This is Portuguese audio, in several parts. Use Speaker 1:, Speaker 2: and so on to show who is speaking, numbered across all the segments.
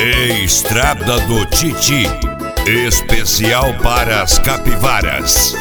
Speaker 1: Estrada do Titi, especial para as capivaras.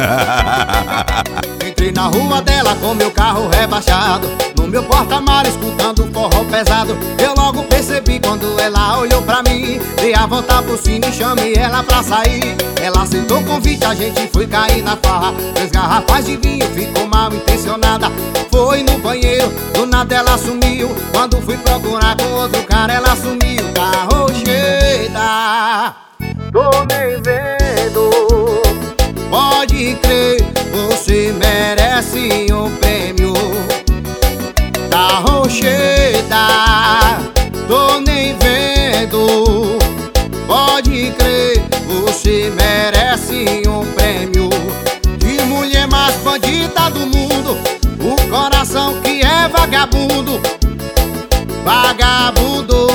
Speaker 2: Entrei na rua dela com meu carro rebaixado, no meu porta-malas escutando forró pesado. Eu logo percebi quando ela olhou pra mim, dei a volta por cima e chamei ela pra sair. Ela aceitou o convite, a gente foi cair na farra. 3 garrafas de vinho, ficou mal intencionada. Foi no banheiro, do nada ela sumiu. Quando fui procurar com outro cara, ela sumiu. Tá rocheda, tô nem vendo. Pode crer, você merece um prêmio. Tá rocheda, tô nem vendo. Pode crer, você merece um prêmio. De mulher mais bandida do mundo, o coração que é vagabundo. Vagabundo.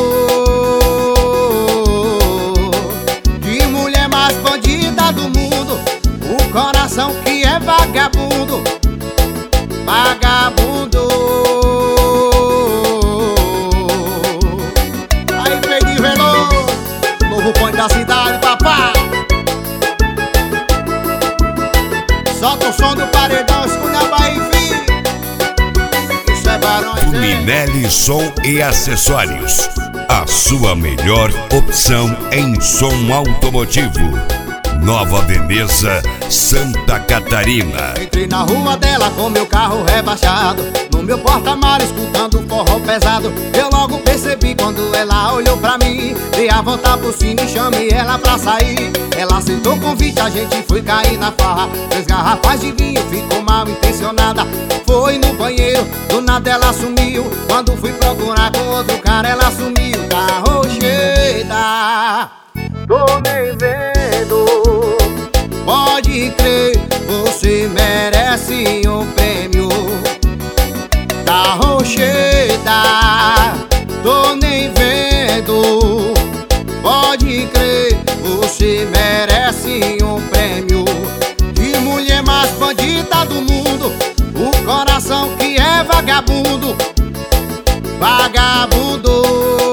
Speaker 2: De mulher mais bandida do mundo, o coração que é vagabundo. Vagabundo. Aí vem de Veloso, novo ponto da cidade, papai. Solta o som do paredão, escuta a Bahia, filho. Isso é Barões,
Speaker 1: Minelli Som e Acessórios, a sua melhor opção em som automotivo. Nova Veneza, Santa Catarina.
Speaker 2: Entrei na rua dela com meu carro rebaixado, no meu porta-malas escutando forró pesado. Eu logo percebi quando ela olhou pra mim, dei a volta por cima e chamei ela pra sair. Ela aceitou o convite, a gente foi cair na farra. 3 garrafas de vinho, ficou mal intencionada. Foi no banheiro, do nada ela sumiu. Quando fui procurar com outro cara, ela sumiu. Tá rocheda, tô nem vendo. Pode crer, você merece um prêmio. Tá rocheda, tô nem vendo. Pode crer, você merece um prêmio. De mulher mais bandida do mundo, o coração que é vagabundo. Vagabundo.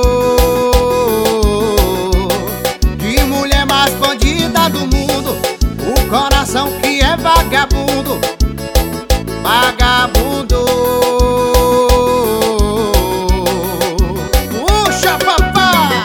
Speaker 2: De mulher mais bandida do mundo, o coração que é vagabundo. Vagabundo. Puxa, papai.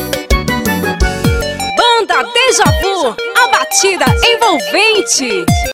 Speaker 3: Deja Vu, a batida envolvente.